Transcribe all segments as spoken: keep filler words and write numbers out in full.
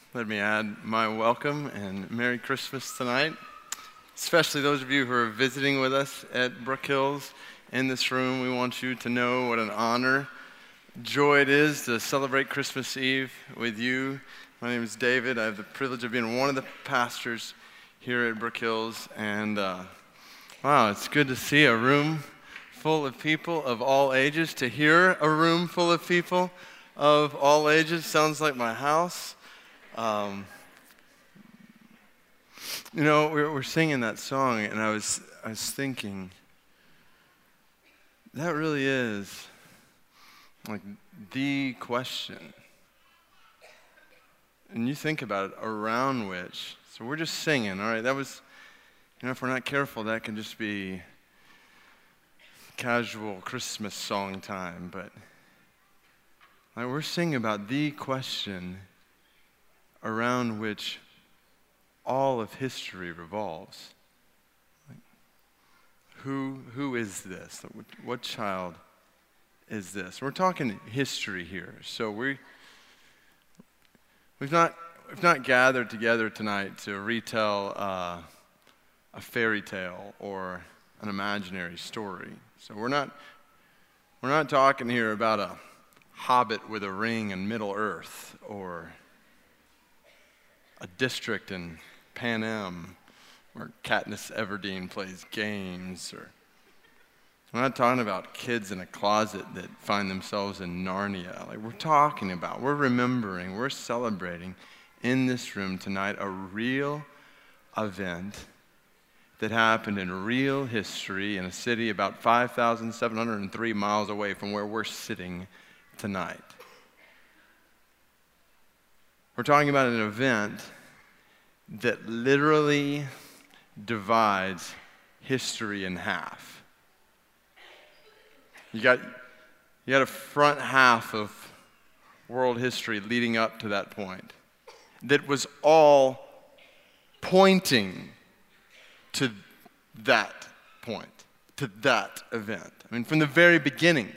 Let me add my welcome and Merry Christmas tonight, especially those of you who are visiting with us at Brook Hills in this room. We want you to know what an honor, joy it is to celebrate Christmas Eve with you. My name is David. I have the privilege of being one of the pastors here at Brook Hills, and uh, wow, it's good to see a room full of people of all ages. To hear a room full of people of all ages sounds like my house. Um, you know, we're, we're singing that song, and I was I was thinking, that really is like the question. And you think about it, around which, so we're just singing, all right? That was, you know, if we're not careful, that can just be casual Christmas song time, but like, we're singing about the question around which all of history revolves. Like, who who is this? What child is this? We're talking history here, so we we've not we've not gathered together tonight to retell uh, a fairy tale or an imaginary story. So we're not we're not talking here about a hobbit with a ring in Middle Earth or a district in Pan Am where Katniss Everdeen plays games, or we're not talking about kids in a closet that find themselves in Narnia. Like, we're talking about, we're remembering, we're celebrating in this room tonight a real event that happened in real history in a city about five thousand seven hundred three miles away from where we're sitting tonight. We're talking about an event that literally divides history in half. You got, you got a front half of world history leading up to that point that was all pointing to that point, to that event. I mean, from the very beginning.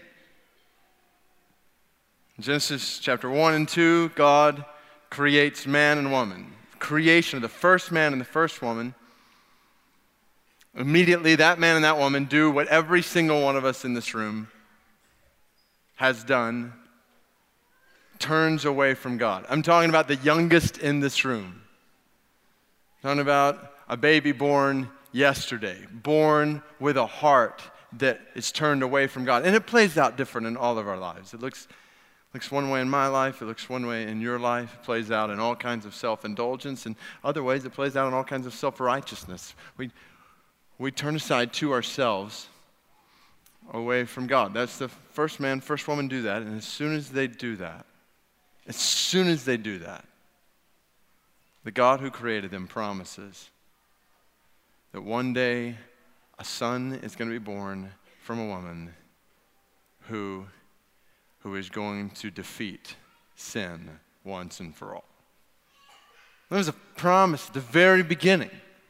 Genesis chapter one and two, God creates man and woman. Creation of the first man and the first woman. Immediately, that man and that woman do what every single one of us in this room has done, turns away from God. I'm talking about the youngest in this room. I'm talking about a baby born yesterday, born with a heart that is turned away from God. And it plays out different in all of our lives. It looks looks one way in my life, it looks one way in your life. It plays out in all kinds of self-indulgence, and other ways it plays out in all kinds of self-righteousness. We, we turn aside to ourselves away from God. That's the first man, first woman do that, and as soon as they do that, as soon as they do that, the God who created them promises that one day a son is going to be born from a woman who who is going to defeat sin once and for all. There was a promise at the very beginning,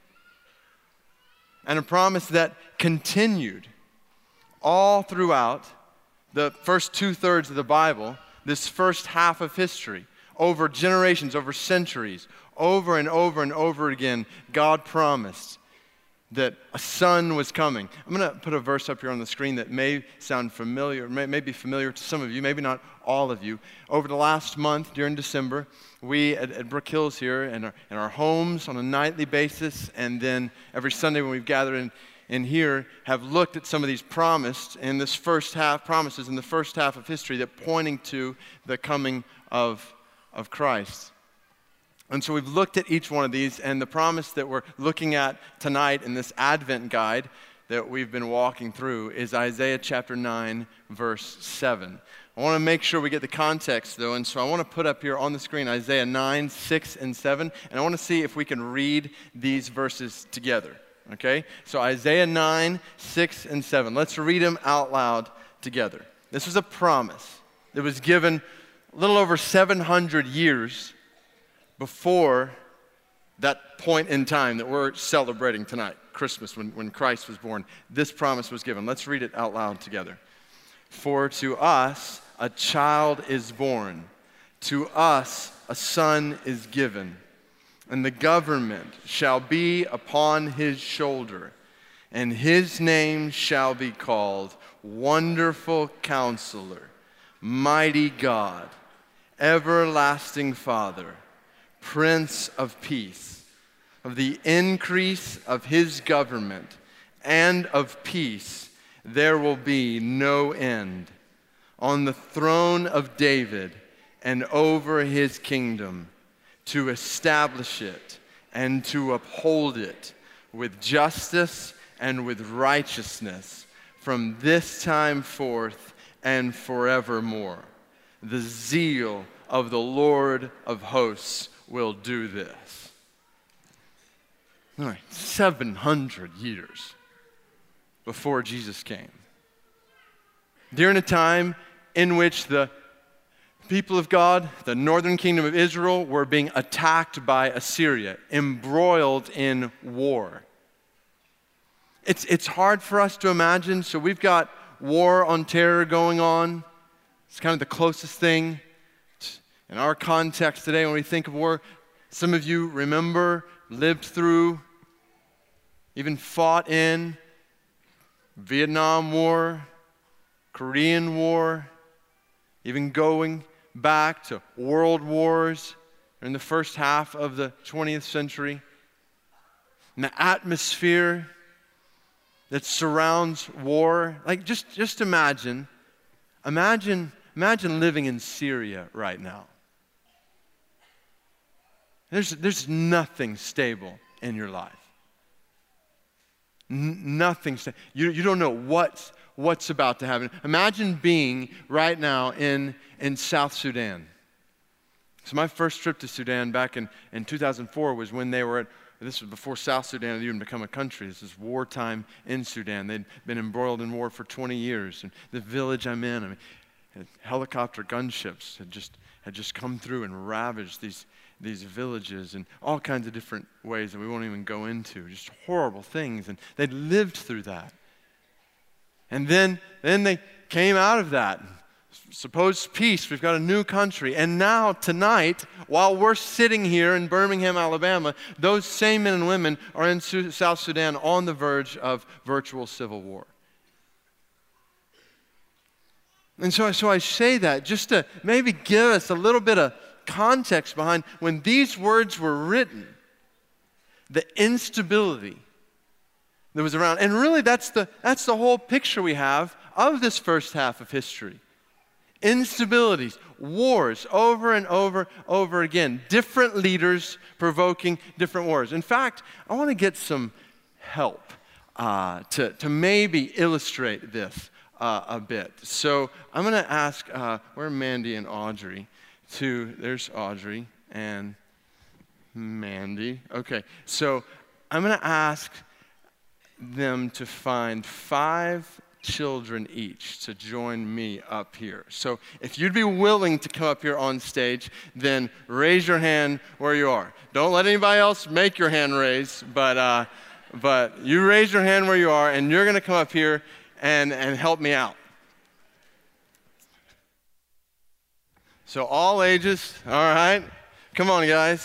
and a promise that continued all throughout the first two-thirds of the Bible, this first half of history, over generations, over centuries, over and over and over again, God promised that a son was coming. I'm going to put a verse up here on the screen that may sound familiar, may, may be familiar to some of you, maybe not all of you. Over the last month, during December, we at, at Brook Hills here, in our, in our homes on a nightly basis, and then every Sunday when we've gathered in, in here, have looked at some of these promised in this first half, promises in the first half of history that pointing to the coming of, of Christ. And so we've looked at each one of these, and the promise that we're looking at tonight in this Advent guide that we've been walking through is Isaiah chapter nine, verse seven. I want to make sure we get the context, though, and so I want to put up here on the screen Isaiah nine, six, and seven, and I want to see if we can read these verses together, okay? So Isaiah nine, six, and seven. Let's read them out loud together. This was a promise that was given a little over seven hundred years before that point in time that we're celebrating tonight, Christmas, when, when Christ was born. This promise was given. Let's read it out loud together. For to us a child is born, to us a a son is given, and the government shall be upon his shoulder, and his name shall be called Wonderful Counselor, Mighty God, Everlasting Father, Prince of Peace. Of the increase of his government and of peace there will be no end, on the throne of David and over his kingdom, to establish it and to uphold it with justice and with righteousness from this time forth and forevermore. The zeal of the Lord of hosts will do this. All right, seven hundred years before Jesus came. During a time in which the people of God, the northern kingdom of Israel, were being attacked by Assyria, embroiled in war. It's, it's hard for us to imagine, so we've got war on terror going on. It's kind of the closest thing in our context today when we think of war. Some of you remember, lived through, even fought in Vietnam War, Korean War, even going back to world wars in the first half of the twentieth century. And the atmosphere that surrounds war, like just, just imagine, imagine, imagine living in Syria right now. There's, there's nothing stable in your life. N- nothing stable. You, you don't know what's, what's about to happen. Imagine being right now in, in South Sudan. So my first trip to Sudan back in, in two thousand four was when they were at, this was before South Sudan had even become a country. This is wartime in Sudan. They'd been embroiled in war for twenty years. And the village I'm in, I mean, helicopter gunships had just had just come through and ravaged these, these villages in all kinds of different ways that we won't even go into. Just horrible things. And they'd lived through that. And then, then they came out of that. Supposed peace, we've got a new country. And now, tonight, while we're sitting here in Birmingham, Alabama, those same men and women are in Su- South Sudan on the verge of virtual civil war. And so, so I say that just to maybe give us a little bit of context behind when these words were written, the instability that was around. And really, that's the, that's the whole picture we have of this first half of history. Instabilities, wars, over and over, over again. Different leaders provoking different wars. In fact, I want to get some help uh, to, to maybe illustrate this uh, a bit. So I'm going to ask, uh, where are Mandy and Audrey? To, there's Audrey and Mandy. Okay, so I'm going to ask them to find five children each to join me up here. So if you'd be willing to come up here on stage, then raise your hand where you are. Don't let anybody else make your hand raise, but uh, but you raise your hand where you are, and you're going to come up here and, and help me out. So all ages, all right? Come on, guys.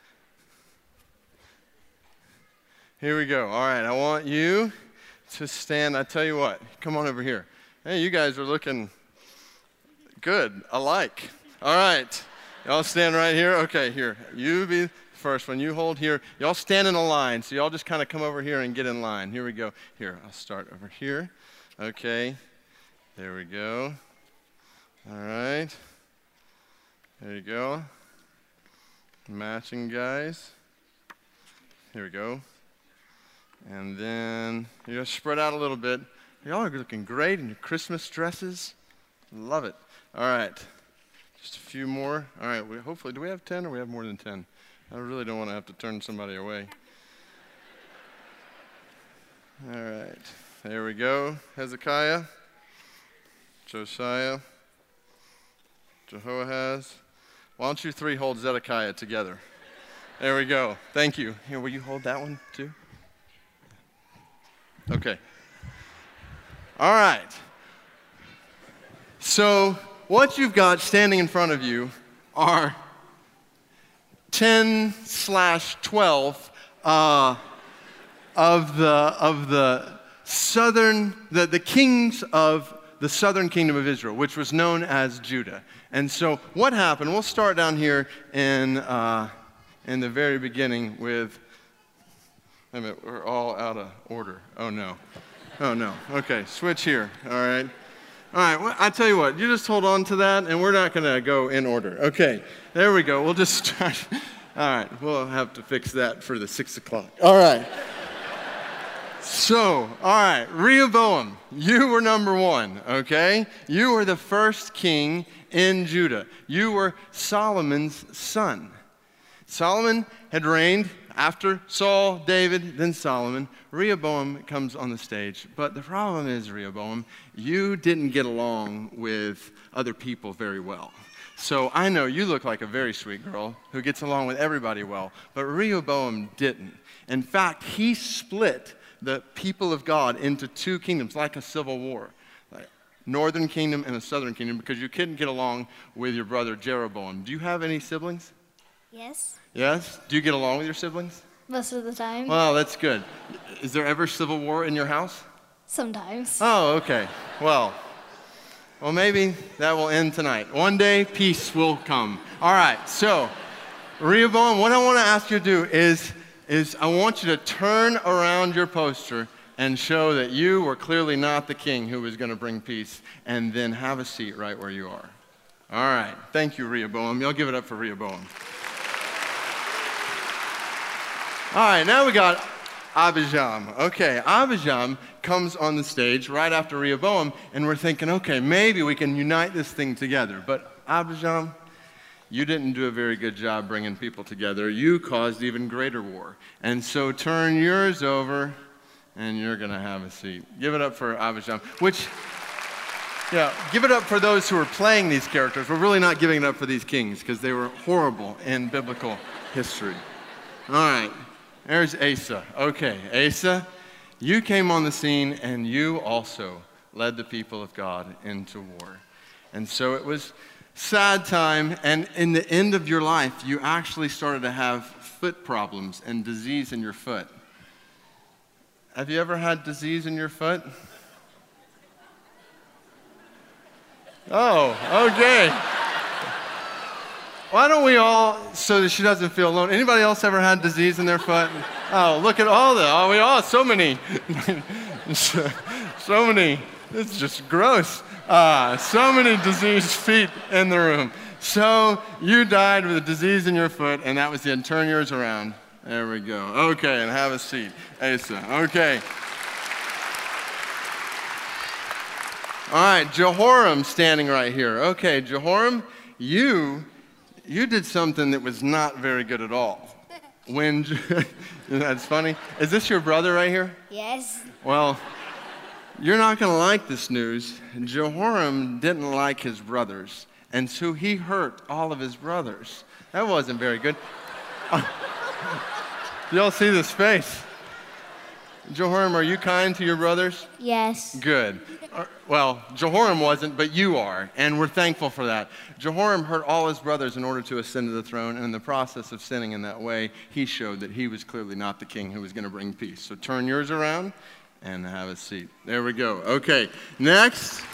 Here we go. All right, I want you to stand. I tell you what, come on over here. Hey, you guys are looking good, alike. All right, y'all stand right here. Okay, here, you be first one. You hold here. Y'all stand in a line, so y'all just kind of come over here and get in line. Here we go. Here, I'll start over here. Okay, there we go. All right, there you go. Matching guys. Here we go. And then you know, spread out a little bit. Y'all are looking great in your Christmas dresses. Love it. All right. Just a few more. All right. We, hopefully, do we have ten or we have more than ten? I really don't want to have to turn somebody away. All right. There we go. Hezekiah, Josiah, Jehoahaz. Why don't you three hold Zedekiah together? There we go. Thank you. Here, will you hold that one too? Okay. All right. So what you've got standing in front of you are ten slash twelve uh, of the of the southern the, the kings of the southern kingdom of Israel, which was known as Judah. And so what happened? We'll start down here in uh, in the very beginning with. Wait a minute, we're all out of order. Oh no, oh no. Okay, switch here. All right. All right, well, I tell you what, you just hold on to that, and we're not going to go in order. Okay, there we go. We'll just start. All right, we'll have to fix that for the six o'clock. All right. So, all right, Rehoboam, you were number one, okay? You were the first king in Judah. You were Solomon's son. Solomon had reigned after Saul, David, then Solomon. Rehoboam comes on the stage. But the problem is, Rehoboam, you didn't get along with other people very well. So I know you look like a very sweet girl who gets along with everybody well, but Rehoboam didn't. In fact, he split the people of God into two kingdoms, like a civil war. Like northern kingdom and a southern kingdom, because you couldn't get along with your brother Jeroboam. Do you have any siblings? Yes. Yes? Do you get along with your siblings? Most of the time. Well, that's good. Is there ever civil war in your house? Sometimes. Oh, okay. Well, well, maybe that will end tonight. One day, peace will come. All right, so, Rehoboam, what I want to ask you to do is, is I want you to turn around your poster and show that you were clearly not the king who was going to bring peace, and then have a seat right where you are. All right. Thank you, Rehoboam. Y'all give it up for Rehoboam. All right, now we got Abijam. Okay, Abijam comes on the stage right after Rehoboam, and we're thinking, okay, maybe we can unite this thing together. But Abijam, you didn't do a very good job bringing people together. You caused even greater war. And so turn yours over, and you're going to have a seat. Give it up for Abijam, which, yeah, give it up for those who are playing these characters. We're really not giving it up for these kings, because they were horrible in biblical history. All right. There's Asa. Okay, Asa, you came on the scene and you also led the people of God into war. And so it was sad time, and in the end of your life, you actually started to have foot problems and disease in your foot. Have you ever had disease in your foot? Oh, okay. Why don't we all, so that she doesn't feel alone. Anybody else ever had disease in their foot? Oh, look at all the, oh, we all, so many. so, so many, it's just gross. Uh, so many diseased feet in the room. So you died with a disease in your foot, and that was the end. Turn yours around. There we go. Okay, and have a seat. Asa, okay. All right, Jehoram standing right here. Okay, Jehoram, you... You did something that was not very good at all. When, that's funny. Is this your brother right here? Yes. Well, you're not going to like this news. Jehoram didn't like his brothers, and so he hurt all of his brothers. That wasn't very good. Y'all see this face? Jehoram, are you kind to your brothers? Yes. Good. Well, Jehoram wasn't, but you are, and we're thankful for that. Jehoram hurt all his brothers in order to ascend to the throne, and in the process of sinning in that way, he showed that he was clearly not the king who was going to bring peace. So turn yours around and have a seat. There we go. Okay, next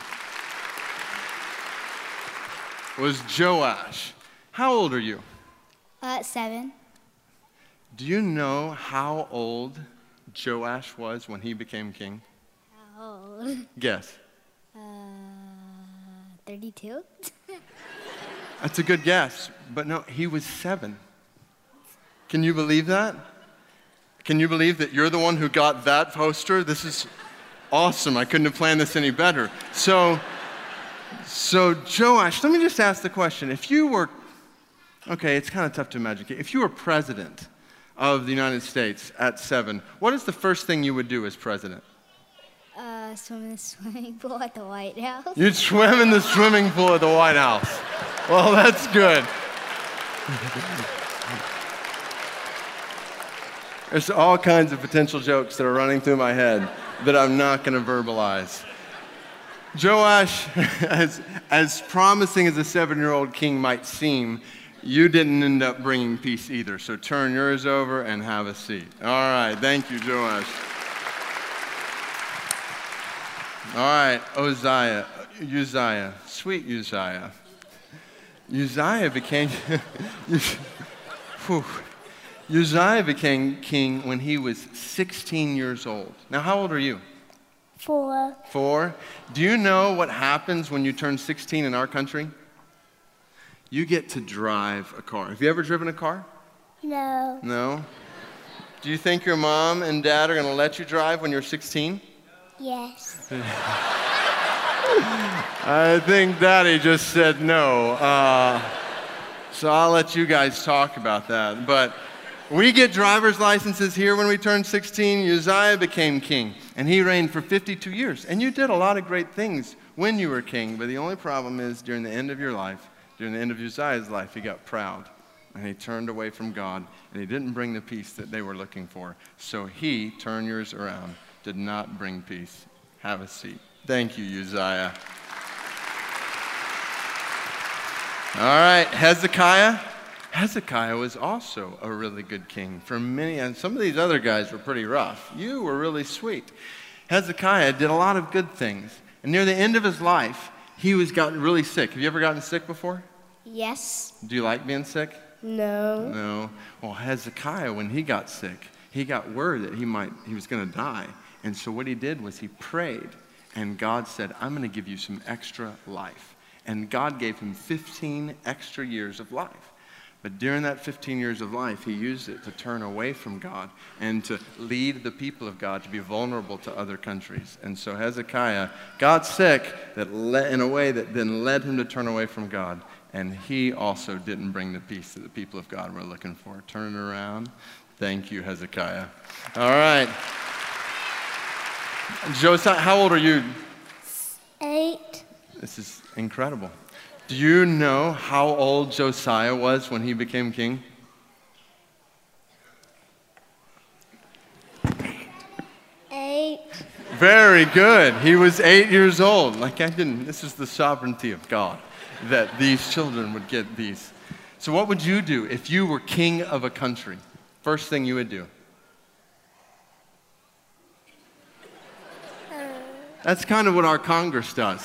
was Joash. How old are you? Uh, seven. Do you know how old Joash was when he became king? How old? Guess. Uh, thirty-two? That's a good guess, but no, he was seven. Can you believe that? Can you believe that you're the one who got that poster? This is awesome. I couldn't have planned this any better. So, so Joash, let me just ask the question. If you were, okay, it's kind of tough to imagine. If you were president of the United States at seven, what is the first thing you would do as president? Uh, swim in the swimming pool at the White House. You'd swim in the swimming pool at the White House. Well, that's good. There's all kinds of potential jokes that are running through my head that I'm not going to verbalize. Joash, as, as promising as a seven-year-old king might seem, You didn't end up bringing peace either, so turn yours over and have a seat. All right, thank you, Joash. All right, Uzziah, Uzziah, sweet Uzziah. Uzziah became, whew, Uzziah became king when he was sixteen years old. Now, how old are you? Four. Four. Do you know what happens when you turn sixteen in our country? You get to drive a car. Have you ever driven a car? No. No? Do you think your mom and dad are going to let you drive when you're sixteen? Yes. I think Daddy just said no. Uh, so I'll let you guys talk about that. But we get driver's licenses here when we turn sixteen. Uzziah became king, and he reigned for fifty-two years. And you did a lot of great things when you were king, but the only problem is during the end of your life, during the end of Uzziah's life, he got proud, and he turned away from God, and he didn't bring the peace that they were looking for. So he, turn yours around, did not bring peace. Have a seat. Thank you, Uzziah. All right, Hezekiah. Hezekiah was also a really good king for many, and some of these other guys were pretty rough. You were really sweet. Hezekiah did a lot of good things, and near the end of his life, he was gotten really sick. Have you ever gotten sick before? Yes. Do you like being sick? No. No. Well, Hezekiah, when he got sick, he got word that he might he was going to die. And so what he did was he prayed, and God said, I'm going to give you some extra life. And God gave him fifteen extra years of life. But during that fifteen years of life, he used it to turn away from God and to lead the people of God to be vulnerable to other countries. And so Hezekiah got sick that le- in a way that then led him to turn away from God. And he also didn't bring the peace that the people of God were looking for. Turn it around. Thank you, Hezekiah. All right. Josiah, how old are you? Eight. This is incredible. Do you know how old Josiah was when he became king? Eight. Very good. He was eight years old. Like I didn't, this is the sovereignty of God that these children would get these. So what would you do if you were king of a country? First thing you would do? That's kind of what our Congress does.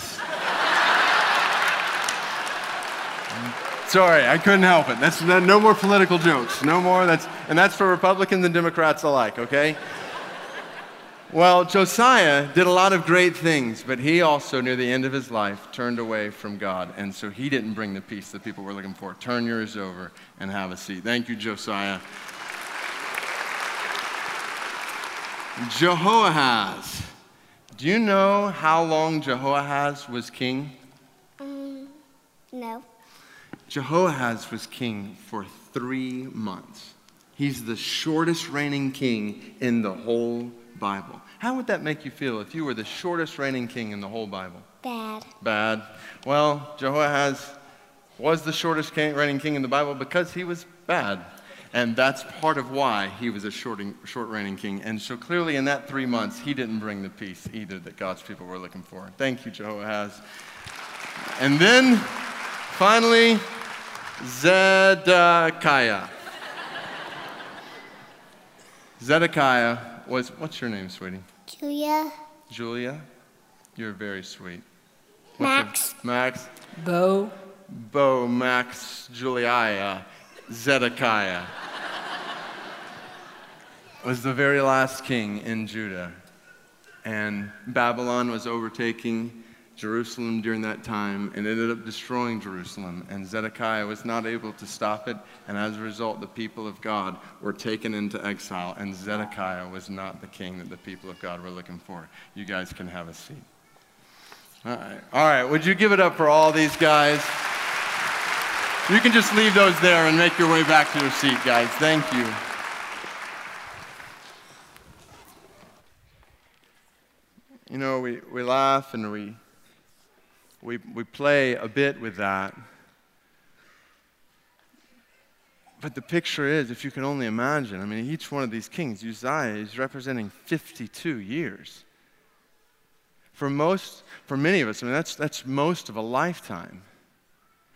Sorry, I couldn't help it. That's no, no more political jokes. No more. That's, and that's for Republicans and Democrats alike, okay? Well, Josiah did a lot of great things, but he also, near the end of his life, turned away from God. And so he didn't bring the peace that people were looking for. Turn yours over and have a seat. Thank you, Josiah. Jehoahaz. Do you know how long Jehoahaz was king? Um, no. Jehoahaz was king for three months. He's the shortest reigning king in the whole Bible. How would that make you feel if you were the shortest reigning king in the whole Bible? Bad. Bad. Well, Jehoahaz was the shortest king, reigning king in the Bible because he was bad. And that's part of why he was a short, short reigning king. And so clearly in that three months, he didn't bring the peace either that God's people were looking for. Thank you, Jehoahaz. And then, finally, Zedekiah. Zedekiah was, what's your name, sweetie? Julia. Julia? You're very sweet. What's Max. Your, Max? Bo. Bo, Max, Juliah, Zedekiah was the very last king in Judah. And Babylon was overtaking Jerusalem during that time and ended up destroying Jerusalem. And Zedekiah was not able to stop it. And as a result, the people of God were taken into exile. And Zedekiah was not the king that the people of God were looking for. You guys can have a seat. All right. All right. Would you give it up for all these guys? You can just leave those there and make your way back to your seat, guys. Thank you. You know, we, we laugh and we, we, we play a bit with that. But the picture is, if you can only imagine, I mean, each one of these kings, Uzziah, is representing fifty-two years. For most, for many of us, I mean, that's, that's most of a lifetime.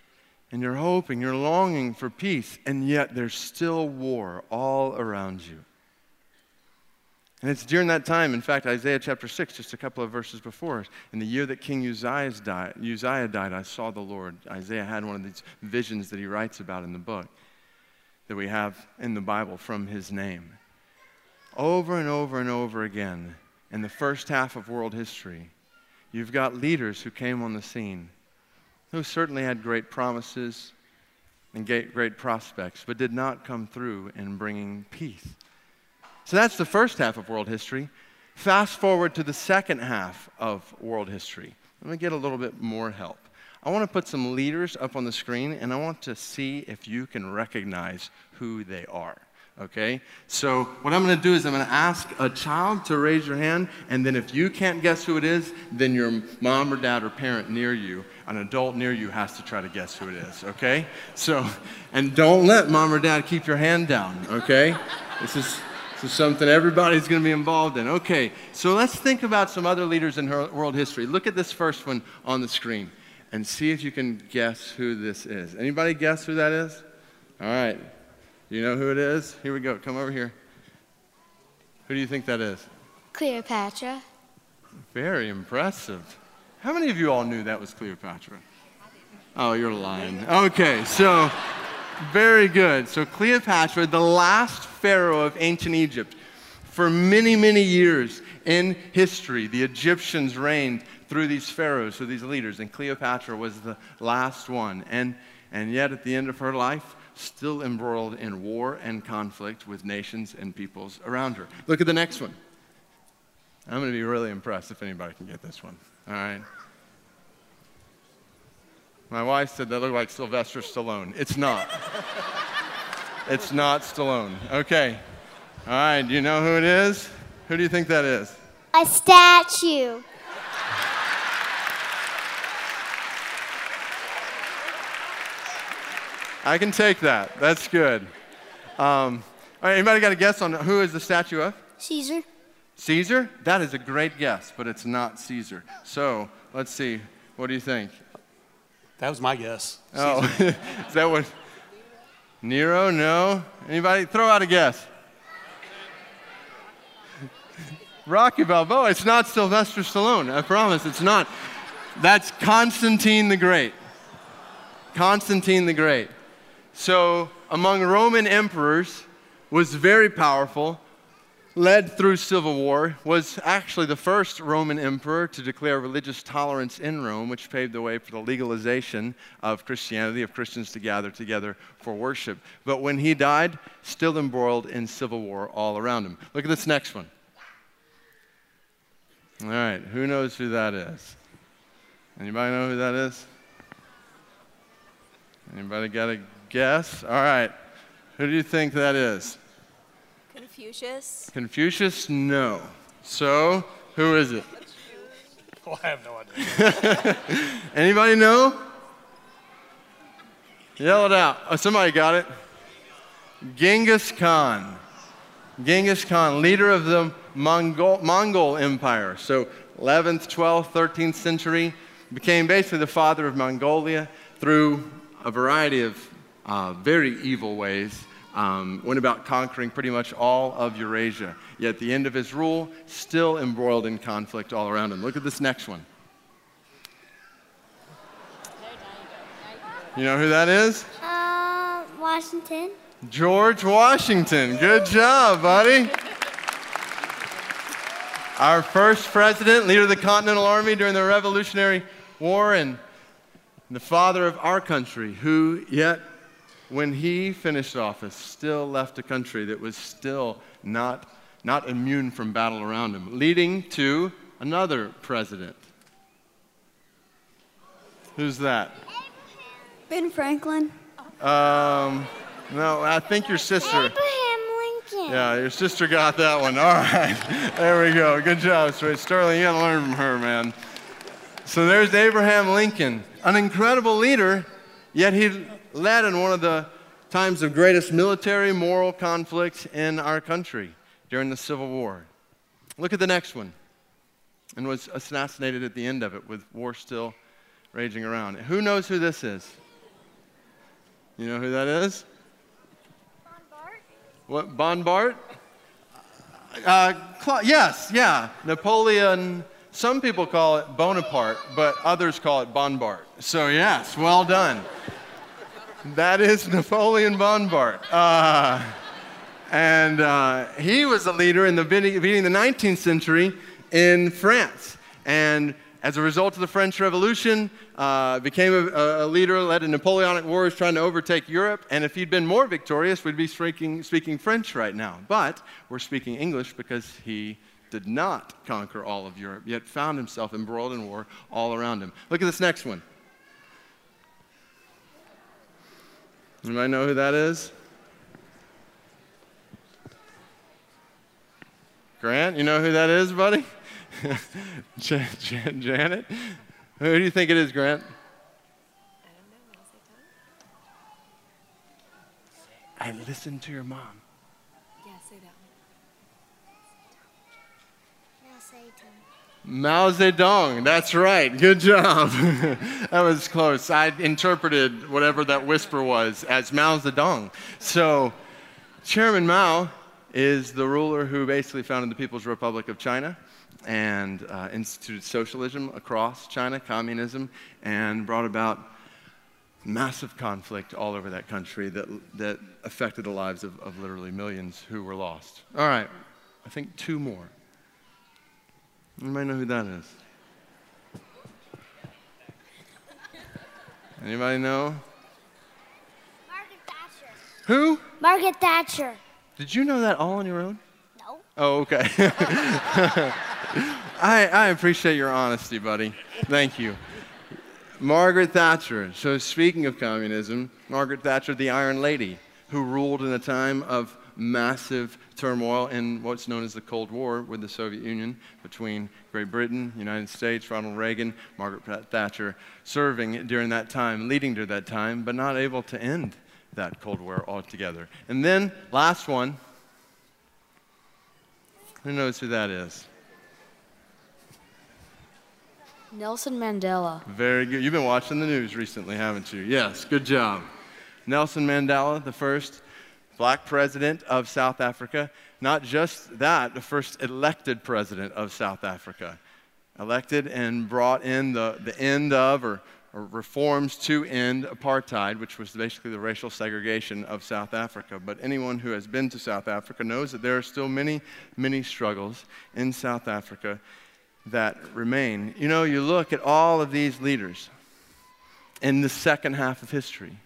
and you're hoping, you're longing for peace, and yet there's still war all around you. And it's during that time, in fact, Isaiah chapter six, just a couple of verses before, in the year that King Uzziah died, Uzziah died, I saw the Lord. Isaiah had one of these visions that he writes about in the book that we have in the Bible from his name. Over and over and over again, in the first half of world history, you've got leaders who came on the scene who certainly had great promises and great prospects, but did not come through in bringing peace. So that's the first half of world history. Fast forward to the second half of world history. Let me get a little bit more help. I want to put some leaders up on the screen, and I want to see if you can recognize who they are. Okay? So what I'm going to do is I'm going to ask a child to raise your hand, and then if you can't guess who it is, then your mom or dad or parent near you, an adult near you, has to try to guess who it is. Okay? So, and don't let mom or dad keep your hand down. Okay? This is, this is something everybody's going to be involved in. Okay, so let's think about some other leaders in world history. Look at this first one on the screen and see if you can guess who this is. Anybody guess who that is? All right. You know who it is? Here we go. Come over here. Who do you think that is? Cleopatra. Very impressive. How many of you all knew that was Cleopatra? Oh, you're lying. Okay, so very good. So Cleopatra, the last pharaoh of ancient Egypt. For many, many years in history, the Egyptians reigned through these pharaohs, through these leaders, and Cleopatra was the last one. And, and yet, at the end of her life, still embroiled in war and conflict with nations and peoples around her. Look at the next one. I'm going to be really impressed if anybody can get this one. All right. My wife said that looked like Sylvester Stallone. It's not. It's not Stallone. Okay. All right. Do you know who it is? Who do you think that is? A statue. I can take that. That's good. Um, all right, anybody got a guess on who is the statue of? Caesar. Caesar? That is a great guess, but it's not Caesar. So let's see. What do you think? That was my guess. Oh, is that what? Nero? No. Anybody? Throw out a guess. Rocky Balboa. It's not Sylvester Stallone. I promise it's not. That's Constantine the Great. Constantine the Great. So among Roman emperors, was very powerful, led through civil war, was actually the first Roman emperor to declare religious tolerance in Rome, which paved the way for the legalization of Christianity, of Christians to gather together for worship. But when he died, still embroiled in civil war all around him. Look at this next one. All right, who knows who that is? Anybody know who that is? Anybody got a guess? All right. Who do you think that is? Confucius. Confucius? No. So, who is it? Oh, I have no idea. Anybody know? Yell it out. Oh, somebody got it. Genghis Khan. Genghis Khan, leader of the Mongol, Mongol Empire. So, eleventh, twelfth, thirteenth century, became basically the father of Mongolia through a variety of uh, very evil ways. Um, went about conquering pretty much all of Eurasia. Yet at the end of his rule, still embroiled in conflict all around him. Look at this next one. You know who that is? Uh, Washington. George Washington. Good job, buddy. Our first president, leader of the Continental Army during the Revolutionary War, and the father of our country, who yet, when he finished office, still left a country that was still not, not immune from battle around him, leading to another president. Who's that? Ben Franklin. Um, no, I think your sister. Abraham Lincoln. Yeah, your sister got that one. All right. There we go. Good job, Sterling. You got to learn from her, man. So there's Abraham Lincoln, an incredible leader, yet he led in one of the times of greatest military, moral conflict in our country during the Civil War. Look at the next one, and was assassinated at the end of it with war still raging around. Who knows who this is? You know who that is? What, Bonaparte? Uh, Cla- yes, yeah. Napoleon, some people call it Bonaparte, but others call it Bonaparte. So yes, well done. That is Napoleon Bonaparte. Uh, and uh, he was a leader in the beginning of the nineteenth century in France. And as a result of the French Revolution, uh, became a, a leader, led in Napoleonic wars, trying to overtake Europe. And if he'd been more victorious, we'd be speaking, speaking French right now. But we're speaking English because he did not conquer all of Europe, yet found himself embroiled in war all around him. Look at this next one. Anybody know who that is? Grant, you know who that is, buddy? Jan- Jan- Janet? Who do you think it is, Grant? I don't know. I listened to your mom. Yeah, say that one. Mao Zedong. Mao Zedong, that's right. Good job. That was close. I interpreted whatever that whisper was as Mao Zedong. So, Chairman Mao is the ruler who basically founded the People's Republic of China and uh, instituted socialism across China, communism, and brought about massive conflict all over that country that, that affected the lives of, of literally millions who were lost. All right, I think two more. Anybody know who that is? Anybody know? Margaret Thatcher. Who? Margaret Thatcher. Did you know that all on your own? No. Oh, okay. I, I appreciate your honesty, buddy. Thank you. Margaret Thatcher. So speaking of communism, Margaret Thatcher, the Iron Lady, who ruled in a time of massive turmoil in what's known as the Cold War with the Soviet Union between Great Britain, United States, Ronald Reagan, Margaret Thatcher, serving during that time, leading to that time, but not able to end that Cold War altogether. And then, last one. Who knows who that is? Nelson Mandela. Very good. You've been watching the news recently, haven't you? Yes, good job. Nelson Mandela, the first black president of South Africa. Not just that, the first elected president of South Africa. Elected and brought in the, the end of, or, or reforms to end apartheid, which was basically the racial segregation of South Africa. But anyone who has been to South Africa knows that there are still many, many struggles in South Africa that remain. You know, you look at all of these leaders in the second half of history.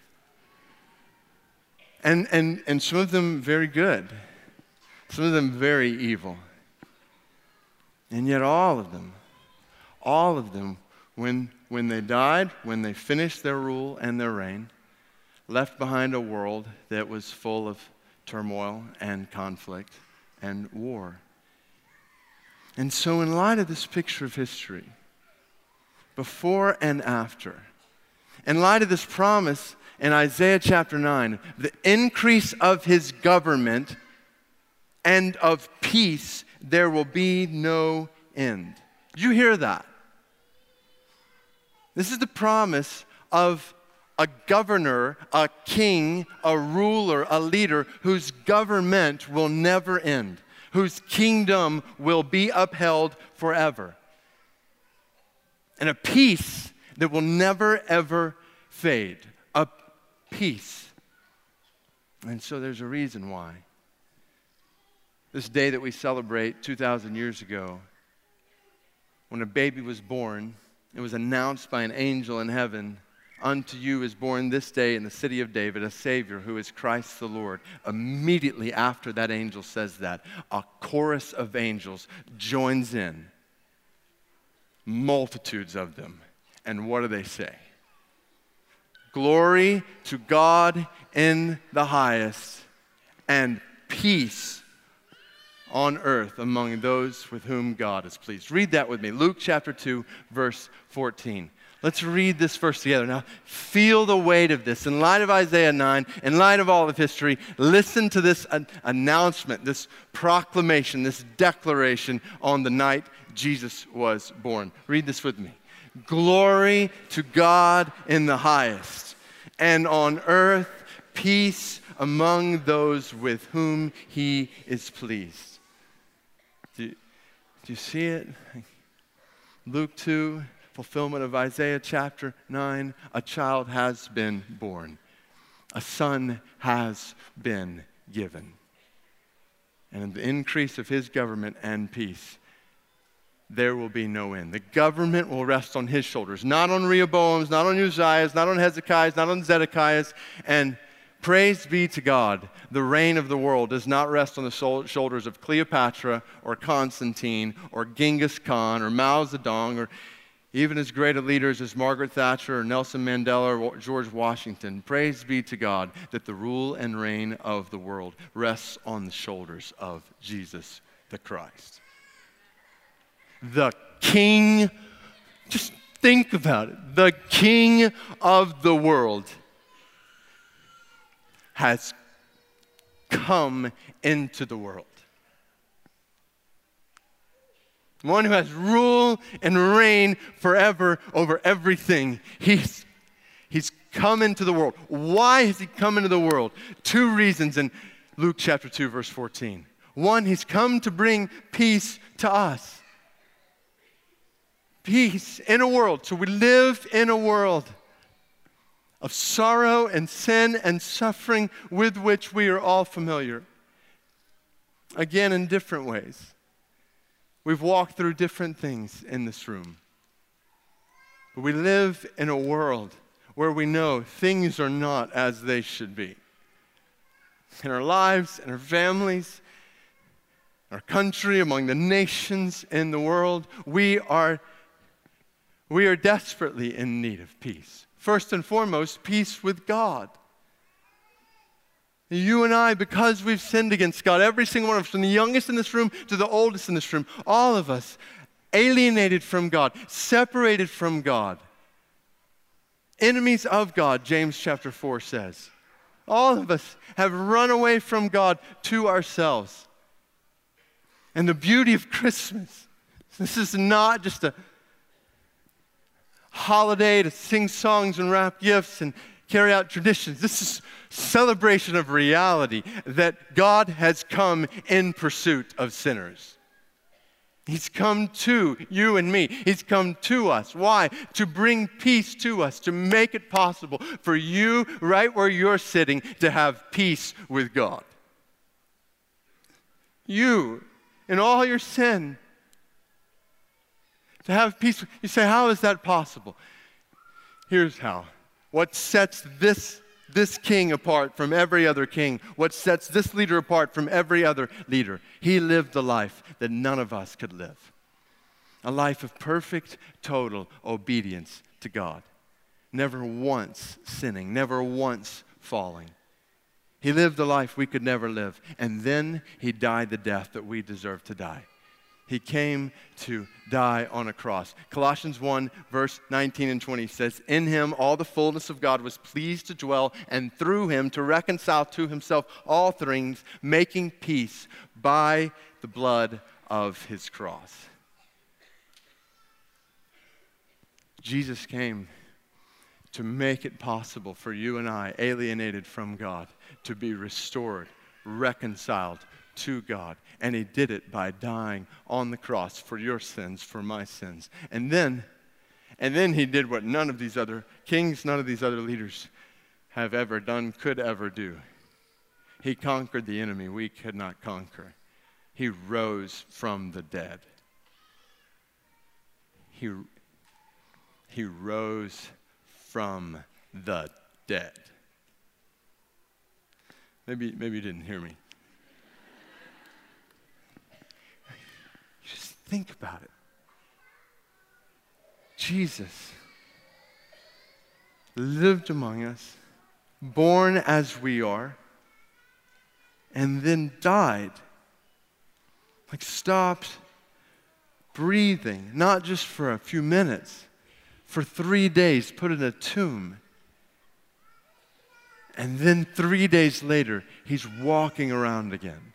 And, and, and some of them very good, some of them very evil. And yet all of them, all of them, when, when they died, when they finished their rule and their reign, left behind a world that was full of turmoil and conflict and war. And so in light of this picture of history, before and after, in light of this promise in Isaiah chapter nine, the increase of his government and of peace, there will be no end. Did you hear that? This is the promise of a governor, a king, a ruler, a leader whose government will never end, whose kingdom will be upheld forever, and a peace that will never, ever fade. A peace. And so there's a reason why. This day that we celebrate two thousand years ago, when a baby was born, it was announced by an angel in heaven, "Unto you is born this day in the city of David a Savior who is Christ the Lord." Immediately after that angel says that, a chorus of angels joins in, multitudes of them. And what do they say? Glory to God in the highest, and peace on earth among those with whom God is pleased. Read that with me. Luke chapter two, verse fourteen. Let's read this verse together. Now, feel the weight of this. In light of Isaiah nine, in light of all of history, listen to this an- announcement, this proclamation, this declaration on the night Jesus was born. Read this with me. Glory to God in the highest, and on earth peace among those with whom he is pleased. Do you, do you see it? Luke two, fulfillment of Isaiah chapter nine, a child has been born. A son has been given. And in the increase of his government and peace, there will be no end. The government will rest on his shoulders, not on Rehoboam's, not on Uzziah's, not on Hezekiah's, not on Zedekiah's. And praise be to God, the reign of the world does not rest on the shoulders of Cleopatra or Constantine or Genghis Khan or Mao Zedong or even as great leaders as Margaret Thatcher or Nelson Mandela or George Washington. Praise be to God that the rule and reign of the world rests on the shoulders of Jesus the Christ. The King, just think about it, the King of the world has come into the world. One who has rule and reign forever over everything. He's, he's come into the world. Why has he come into the world? Two reasons in Luke chapter two, verse fourteen. One, he's come to bring peace to us. Peace in a world. So we live in a world of sorrow and sin and suffering with which we are all familiar. Again, in different ways. We've walked through different things in this room. But we live in a world where we know things are not as they should be. In our lives, in our families, our country, among the nations in the world, we are We are desperately in need of peace. First and foremost, peace with God. You and I, because we've sinned against God, every single one of us, from the youngest in this room to the oldest in this room, all of us, alienated from God, separated from God, enemies of God, James chapter four says. All of us have run away from God to ourselves. And the beauty of Christmas, this is not just a holiday to sing songs and wrap gifts and carry out traditions. This is celebration of reality that God has come in pursuit of sinners. He's come to you and me. He's come to us. Why? To bring peace to us, to make it possible for you, right where you're sitting, to have peace with God. You, in all your sin, to have peace. You say, how is that possible? Here's how. What sets this, this king apart from every other king, what sets this leader apart from every other leader, he lived the life that none of us could live. A life of perfect, total obedience to God. Never once sinning, never once falling. He lived a life we could never live. And then he died the death that we deserve to die. He came to die on a cross. Colossians one, verse nineteen and twenty says, in him all the fullness of God was pleased to dwell, and through him to reconcile to himself all things, making peace by the blood of his cross. Jesus came to make it possible for you and I, alienated from God, to be restored, reconciled to God. And he did it by dying on the cross for your sins, for my sins. And then, and then he did what none of these other kings, none of these other leaders have ever done, could ever do. He conquered the enemy we could not conquer. He rose from the dead. He, he rose from the dead. Maybe, maybe you didn't hear me. Just think about it. Jesus lived among us, born as we are, and then died. Like stopped breathing, not just for a few minutes, for three days, put in a tomb. And then three days later, he's walking around again.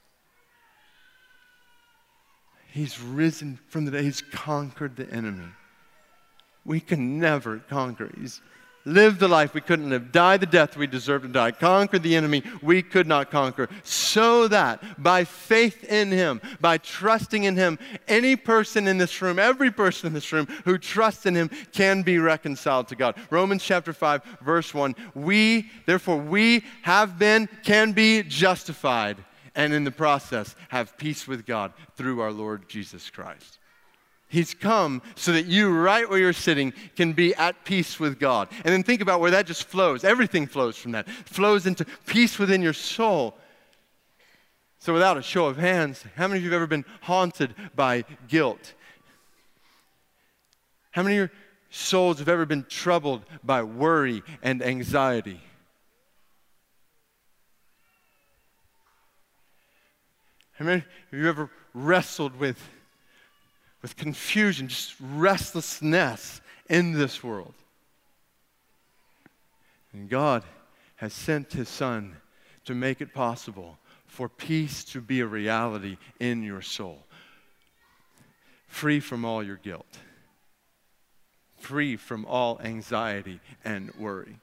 He's risen from the dead. He's conquered the enemy. We can never conquer. He's, lived the life we couldn't live, died the death we deserved to die, conquered the enemy we could not conquer, so that by faith in him, by trusting in him, any person in this room, every person in this room who trusts in him can be reconciled to God. Romans chapter five, verse one, we, therefore we have been, can be justified, and in the process have peace with God through our Lord Jesus Christ. He's come so that you, right where you're sitting, can be at peace with God. And then think about where that just flows. Everything flows from that. It flows into peace within your soul. So without a show of hands, how many of you have ever been haunted by guilt? How many of your souls have ever been troubled by worry and anxiety? How many of you ever wrestled with with confusion, just restlessness in this world? And God has sent his Son to make it possible for peace to be a reality in your soul. Free from all your guilt. Free from all anxiety and worry.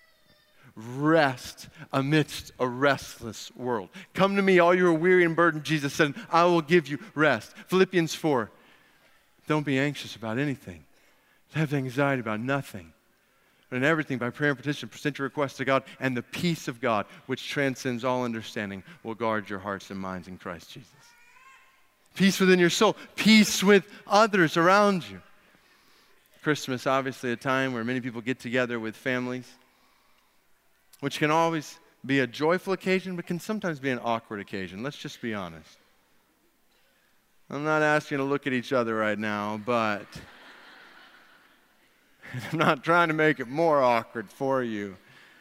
Rest amidst a restless world. Come to me, all you are weary and burdened, Jesus said, I will give you rest. Philippians four. Don't be anxious about anything. Have anxiety about nothing. But in everything, by prayer and petition, present your requests to God, and the peace of God, which transcends all understanding, will guard your hearts and minds in Christ Jesus. Peace within your soul. Peace with others around you. Christmas, obviously, a time where many people get together with families, which can always be a joyful occasion, but can sometimes be an awkward occasion. Let's just be honest. I'm not asking you to look at each other right now, but I'm not trying to make it more awkward for you.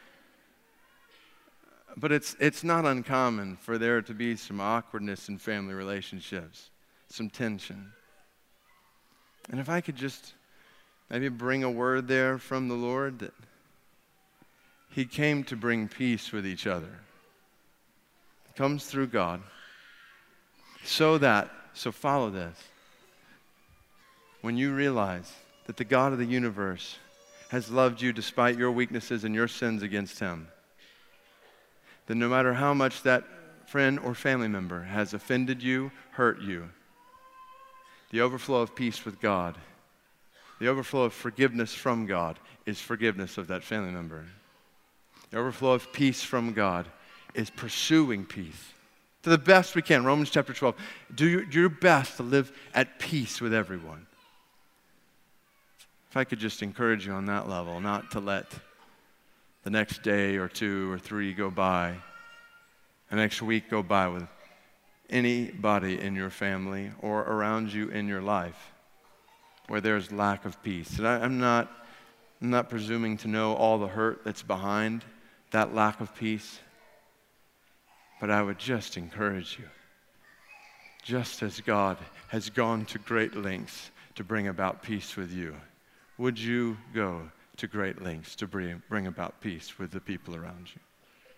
But it's, it's not uncommon for there to be some awkwardness in family relationships, some tension. And if I could just maybe bring a word there from the Lord that he came to bring peace with each other. It comes through God so that So follow this. When you realize that the God of the universe has loved you despite your weaknesses and your sins against him, then no matter how much that friend or family member has offended you, hurt you, the overflow of peace with God, the overflow of forgiveness from God is forgiveness of that family member. The overflow of peace from God is pursuing peace. To the best we can. Romans chapter twelve. Do your, do your best to live at peace with everyone. If I could just encourage you on that level, not to let the next day or two or three go by, the next week go by with anybody in your family or around you in your life where there's lack of peace. And I, I'm not, I'm not presuming to know all the hurt that's behind that lack of peace. But I would just encourage you, just as God has gone to great lengths to bring about peace with you, would you go to great lengths to bring, bring about peace with the people around you?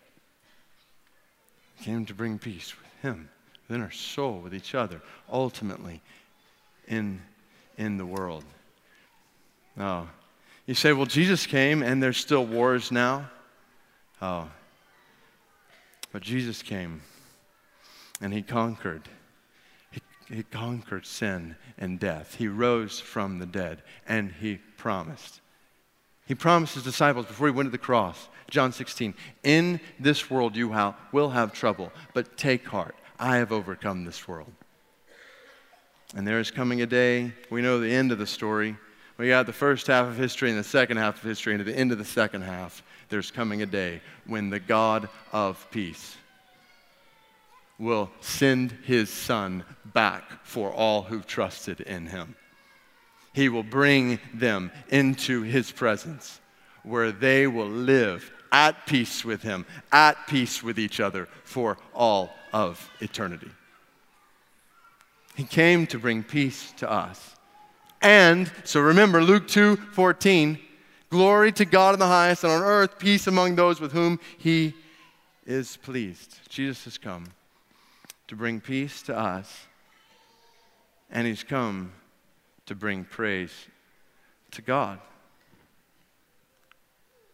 He came to bring peace with him, within our soul, with each other, ultimately in, in the world. Oh, you say, well, Jesus came and there's still wars now. Oh. But Jesus came, and he conquered. He, he conquered sin and death. He rose from the dead, and he promised. He promised his disciples before he went to the cross, John sixteen, in this world you ha- will have trouble, but take heart. I have overcome this world. And there is coming a day, we know the end of the story. We got the first half of history and the second half of history, and at the end of the second half, there's coming a day when the God of peace will send his Son back for all who've trusted in him. He will bring them into his presence where they will live at peace with him, at peace with each other for all of eternity. He came to bring peace to us. And, so remember Luke two fourteen, glory to God in the highest, and on earth peace among those with whom he is pleased. Jesus has come to bring peace to us, and he's come to bring praise to God.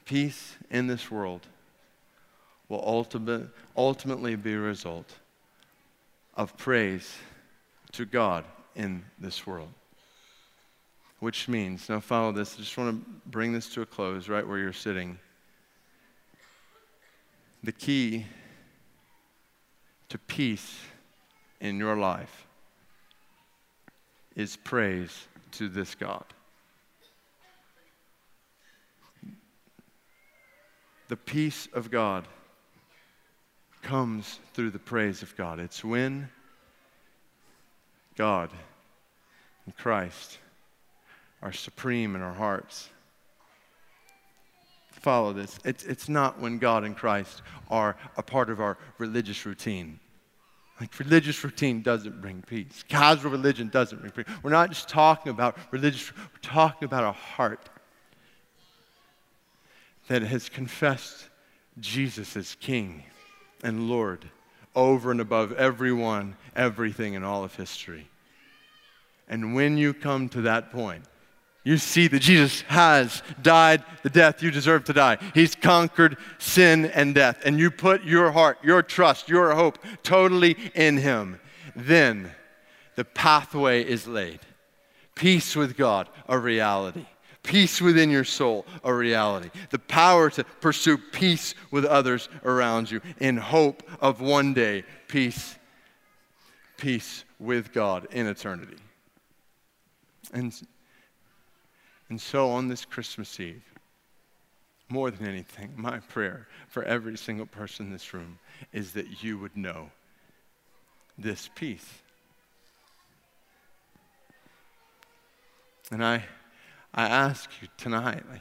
peace in this world will ultimate, ultimately be a result of praise to God in this world. Which means, now follow this, I just want to bring this to a close right where you're sitting. The key to peace in your life is praise to this God. The peace of God comes through the praise of God. It's when God and Christ are supreme in our hearts. Follow this. It's, it's not when God and Christ are a part of our religious routine. Like, religious routine doesn't bring peace. Casual religion doesn't bring peace. We're not just talking about religious, we're talking about a heart that has confessed Jesus as King and Lord over and above everyone, everything in all of history. And when you come to that point, you see that Jesus has died the death you deserve to die. He's conquered sin and death. And you put your heart, your trust, your hope totally in Him. Then the pathway is laid. Peace with God, a reality. Peace within your soul, a reality. The power to pursue peace with others around you in hope of one day peace, peace with God in eternity. And And so on this Christmas Eve, more than anything, my prayer for every single person in this room is that you would know this peace. And I, I ask you tonight, like,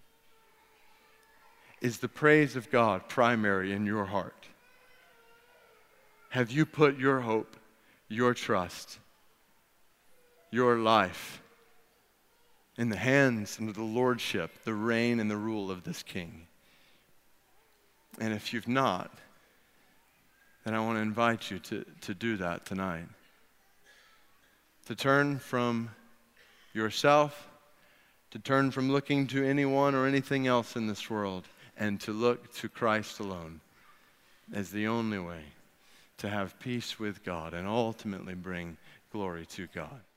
is the praise of God primary in your heart? Have you put your hope, your trust, your life in the hands under the lordship, the reign and the rule of this King? And if you've not, then I want to invite you to, to do that tonight. To turn from yourself, to turn from looking to anyone or anything else in this world, and to look to Christ alone as the only way to have peace with God and ultimately bring glory to God.